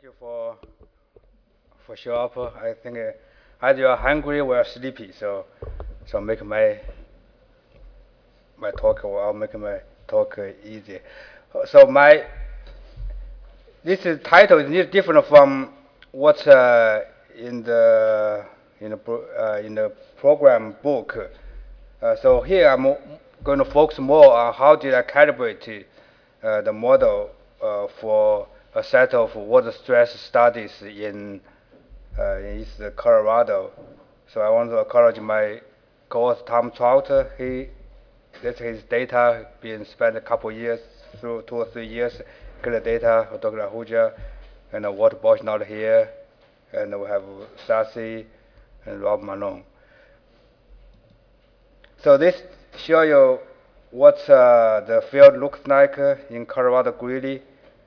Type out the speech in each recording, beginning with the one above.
Thank you for show up. I think either you are hungry or sleepy, so make my talk or I'll make my talk easy. So my this is title is little different from what's in the in the program book. So here I'm going to focus more on how did I calibrate the model for a set of water stress studies in East Colorado. So I want to encourage my co-author Tom Trout. That's his data being spent a couple years, through 2 or 3 years, get the data. Dr. Ahuja and Walter Bosch not here, and we have Sasi and Rob Malone. So this show you what the field looks like in Colorado Greeley.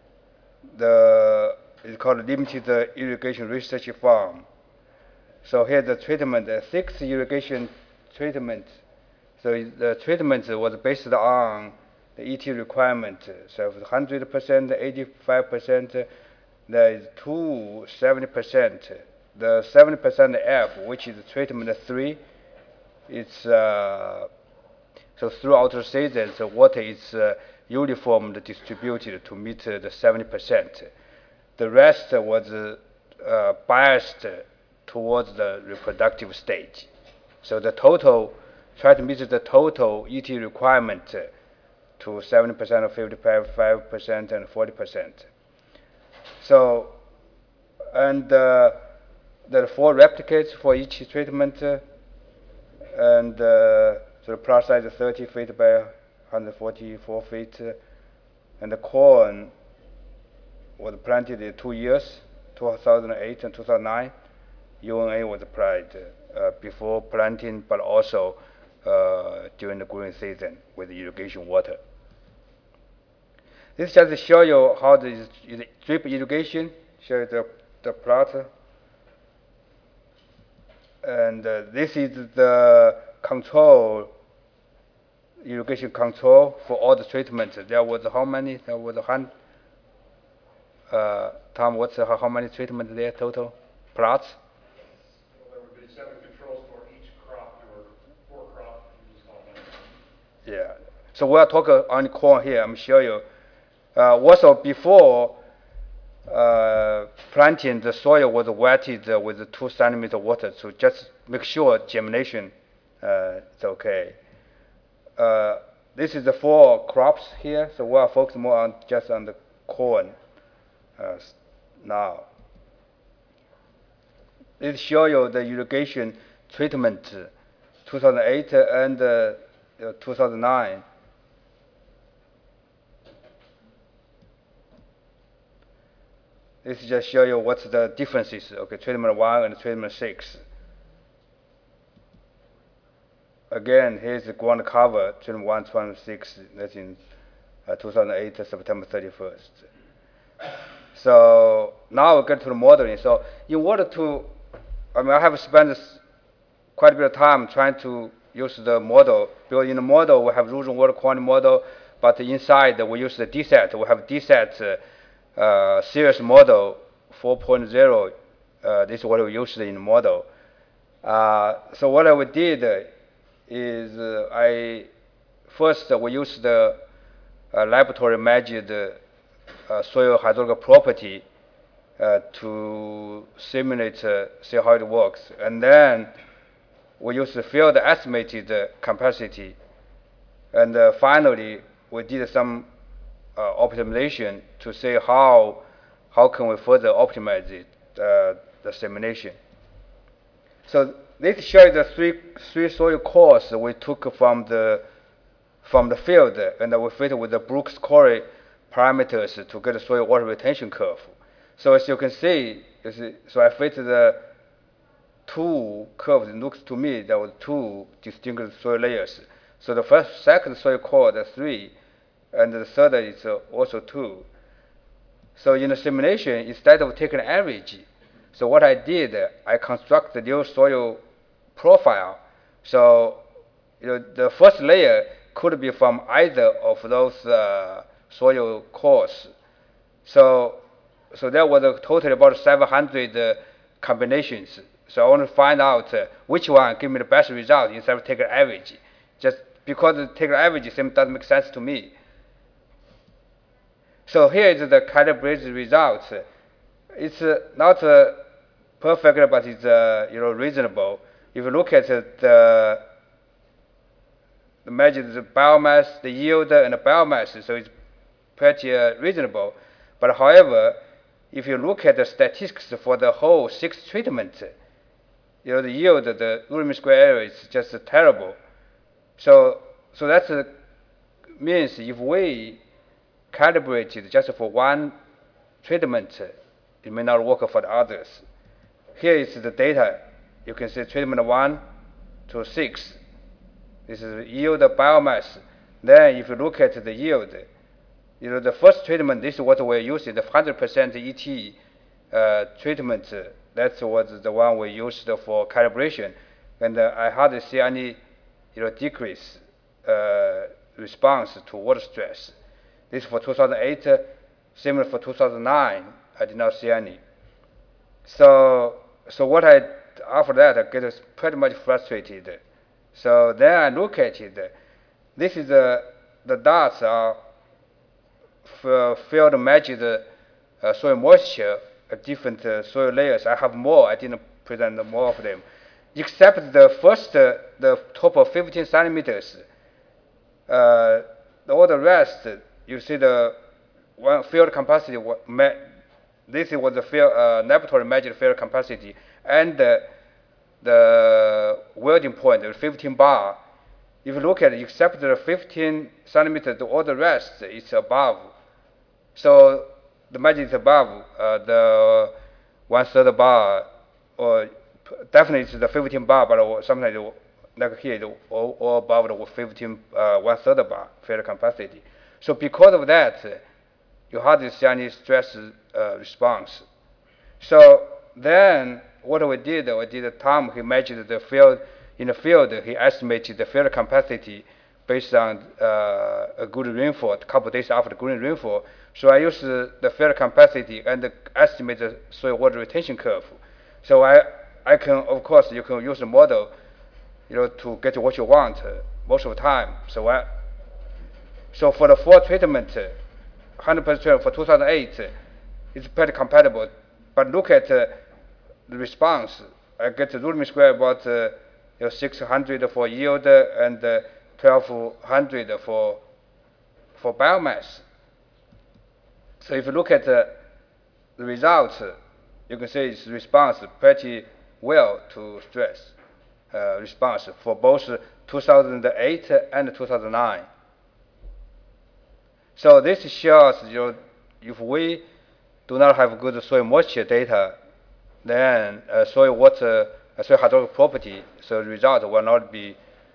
It's called Limited Irrigation Research Farm. So here the treatment, 6 irrigation treatments. So the treatment was based on the ET requirement. So 100%, 85%, there is 70%. The 70% F, which is treatment 3, it's so throughout the season, the water is uniformly distributed to meet the 70%. The rest was biased towards the reproductive stage. So the total, try to meet the total ET requirement to 70%, 55%, and 40%. So, and there are 4 replicates for each treatment, and so the plot size is 30 feet by 144 feet, and the corn was planted in 2 years, 2008 and 2009. UNA was applied before planting, but also during the growing season with irrigation water. This just to show you how the drip irrigation, show you the plot. And this is the control, irrigation control for all the treatments. There was how many? There was Tom, what's how many treatments there total? Plots? Well, there would be 7 controls for each crop. There were 4 crops. Yeah. So we'll talk on corn here. I'm sure you. Also before planting, the soil was wetted with 2 centimeters of water to just make sure germination is okay. This is the 4 crops here, so we'll focus more on just on the corn now. This show you the irrigation treatment 2008 and 2009. This just show you what's the differences. Okay, treatment 1 and treatment 6. Again, here's the ground cover, treatment 1, treatment 6. That's in 2008, September 31st. So now we get to the modeling. So in order to, I have spent quite a bit of time trying to use the model, because in the model we have erosion water quality model, but inside we use the DSET. We have DSET series model 4.0. This is what we used in the model. So what we did is we used the laboratory measured soil hydraulic property to simulate, see how it works. And then we use the field estimated capacity. And finally, we did some optimization to see how can we further optimize it, the simulation. So this shows the three soil cores we took from the field, and we fit with the Brooks-Corey parameters to get the soil water retention curve. So as you can see, so I fit the 2 curves. It looks to me there were 2 distinct soil layers. So the second soil core, the 3, and the third is also 2. So in the simulation, instead of taking an average, so what I did, I construct the new soil profile. So the first layer could be from either of those soil cores. So so there was a total about 700 combinations. So I want to find out which one give me the best result instead of taking average. Just because taking average doesn't make sense to me. So here is the calibrated result. It's not perfect, but it's reasonable. If you look at the measure the biomass, the yield, and the biomass, so it's pretty reasonable. But however, if you look at the statistics for the whole 6 treatments, the yield, the root mean square error is just terrible. So that means if we calibrate it just for one treatment, it may not work for the others. Here is the data. You can see treatment 1 to 6. This is yield biomass. Then if you look at the yield, the first treatment, this is what we're using, the 100% ET treatment. That's what the one we used for calibration. And I hardly see any decrease response to water stress. This for 2008, similar for 2009, I did not see any. So after that, I get pretty much frustrated. So then I look at it. This is the dots are field measured soil moisture at different soil layers. I have more. I didn't present more of them, except the first, the top of 15 centimeters. All the rest, you see the one field capacity. This was the field laboratory measured field capacity, and the welding point, the 15 bar. If you look at it, except the 15 centimeters, all the rest is above. So the measure is above the 1/3 bar, or definitely it's the 15 bar, but sometimes like here, or above the 15 1/3 bar field capacity. So because of that, you hardly see any stress response. So then what we did Tom, he measured the field, in the field, he estimated the field capacity based on a good rainfall, a couple days after the good rainfall. So I used the field capacity and estimate the soil water retention curve. So I can, of course, you can use the model, to get what you want most of the time. So for the 4 treatment, 100% for 2008, it's pretty compatible. But look at the response. I get the root mean square about 600 for yield and 1200 for biomass. So if you look at the results, you can see its response pretty well to stress response for both 2008 and 2009. So this shows if we do not have good soil moisture data, then soil hydraulic property, so the result will not be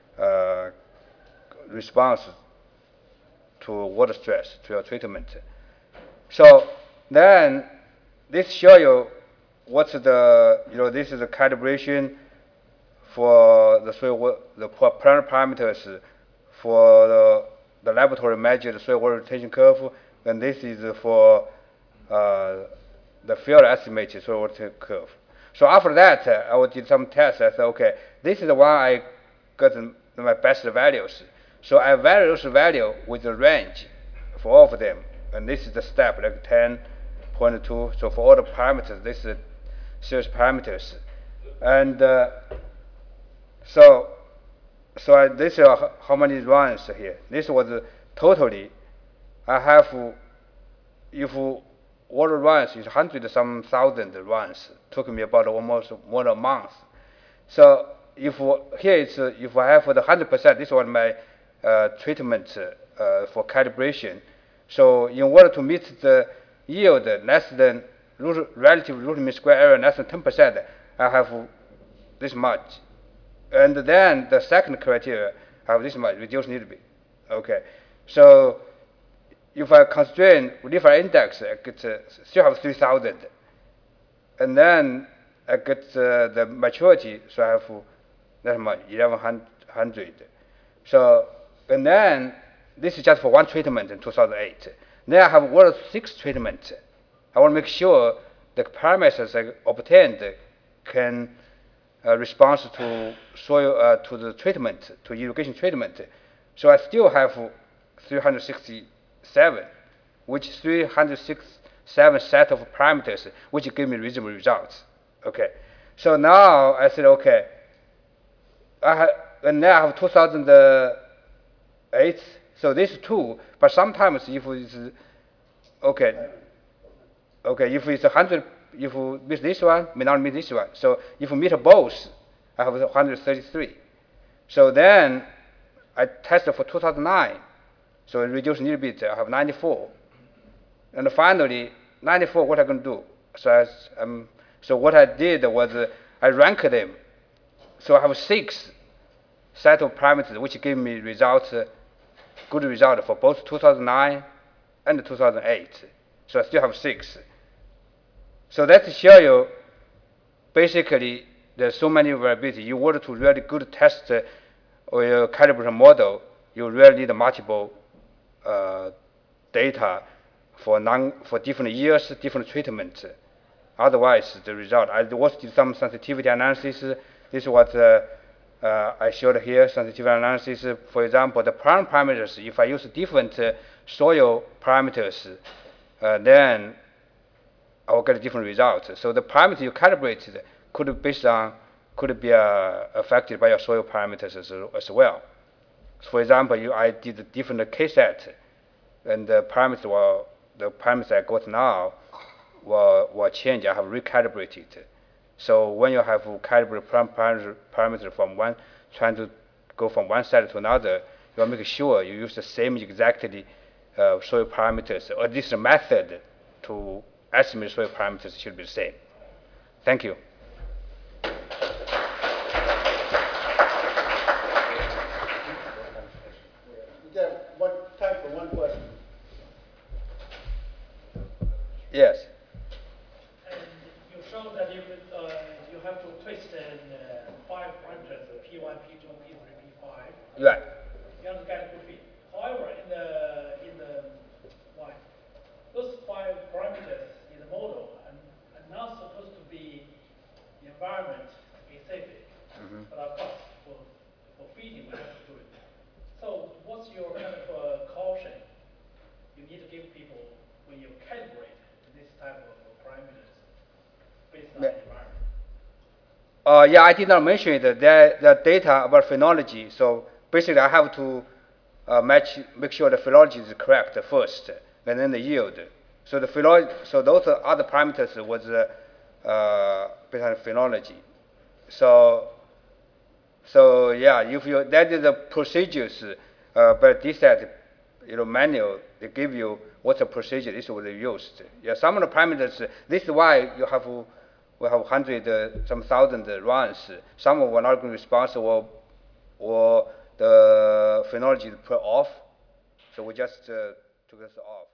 response to water stress to your treatment. So then this show you what's this is the calibration for the soil, the parameters for the laboratory measured soil water retention curve, and this is for the field estimated soil water curve. So after that, I did some tests. I said, okay, this is the one I got my best values. So I vary those value with the range for all of them. And this is the step, like 10.2. So for all the parameters, this is series parameters. And this is how many runs here. This was totally, I have, if water runs is 100-some thousand runs. Took me about almost more than a month. So if here it's if I have for the 100%, this was my treatment for calibration. So in order to meet the yield less than relative root mean square error less than 10%, I have this much. And then the second criteria, I have this much, reduce need to be. Okay. So if I constrain Leffler index, I get still have 3,000. And then I get the maturity, so I have that much, 1,100. So, and then this is just for one treatment in 2008. Then I have 6 treatments. I want to make sure the parameters I obtained can respond to soil to the treatment, to irrigation treatment. So I still have 367, which 367 set of parameters, which give me reasonable results. Okay, so now I said, okay, and now I have 2008. So this two, but sometimes if it's okay, if it's 100, if you miss this one, may not miss this one. So if you meet both, I have 133. So then I tested for 2009. So it reduced a little bit. I have 94. And finally, 94, what I'm going to do? So what I did was I ranked them. So I have 6 set of parameters which give me results, good result for both 2009 and 2008. So I still have 6. So that show you basically there's so many variability. You want to really good test or your calibrate model, you really need multiple data for different years, different treatments. Otherwise, the result. I also did some sensitivity analysis. This is what I showed here, sensitivity analysis. For example, the plant parameters, if I use different soil parameters, then I will get different results. So the parameter you calibrated could be affected by your soil parameters as well. For example, I did a different K-set, and the parameters I got now will change. I have recalibrated. So when you have calibrated parameter from one, trying to go from one side to another, you will make sure you use the same exactly soil parameters, or at least the method to estimate soil parameters should be the same. Thank you. We got time for one question. Yes. And you showed that you have to twist in 5 parameters, P1, P2, P3, P5. Right. You have to get a good fit. However, in the line, those 5 parameters in the model are not supposed to be environment specific, but of course for feeding we have to do it. So what's your kind of caution you need to give people when you calibrate this type of parameters based on the environment? Yeah, I did not mention it. The data about phenology. So basically, I have to make sure the phenology is correct first, and then the yield. So the so those other parameters was based on phenology. So yeah, if you that is the procedures, but this manual they give you what's the procedure. This is what they used. Yeah, some of the parameters. This is why we have 100, some thousand runs. Some were not going to respond, or the phenology is put off. So we just took this off.